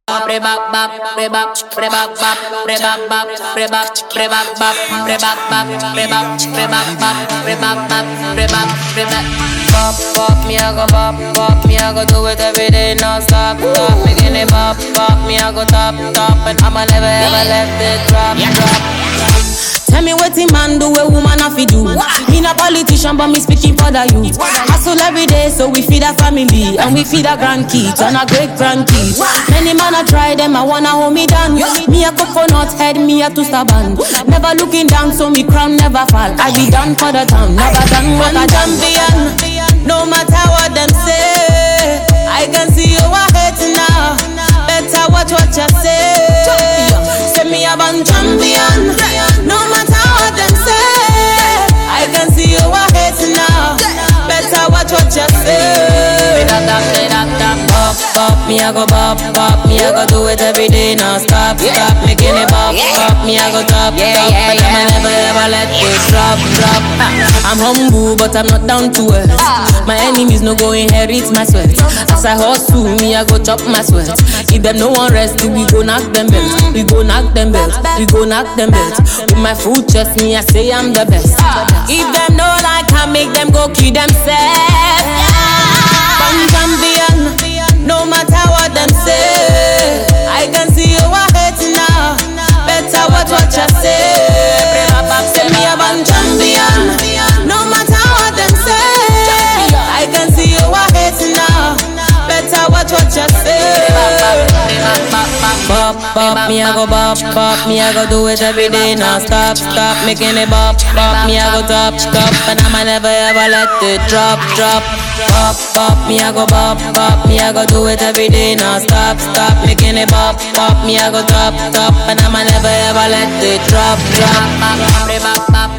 Me I go bop, me I go do it every day, non stop, stop. Making it bop, me I go top, and I'ma never ever let it drop. Tell me what the man do, a woman have to do. Me not politician, but me speaking for the youth. Hustle every day, so we feed our family and we feed our grandkids and our great grandkids. Many man I try them, I wanna hold me down. Me a coconut head, me a two-star band. Never looking down, so me crown never fall. I be done for the town, never done what I champion. No matter what them say, I can see you are hating now. Better watch what you say. Say me a band champion. No matter what them say, I can see you are hating now. Better watch what you say. Bop, me I go bop, me I go do it every day, now stop, making it bop, me I go top, and I'ma never ever let it drop. I'm humble, but I'm not down to earth. My enemies no go inherit my sweat. As I hustle, me I go chop my sweat. If them no one rest, we go knock them belts. We go knock them belts. We go knock them belts. With my full chest, me I say I'm the best. If them no like, I make them go kill themselves. One champion. No matter what them say, I can see you are hating now. Better watch what you say. Say me a band champion. No matter what them say, I can see you are hating now. Better watch what you say. Bop, me I go bop, me I go do it every day, now stop, making it bop, me I go top, and I'ma never ever let it drop. Bop, me I go bop, me I go do it every day, now stop, making it bop, me I go top, and I'ma never ever let it drop.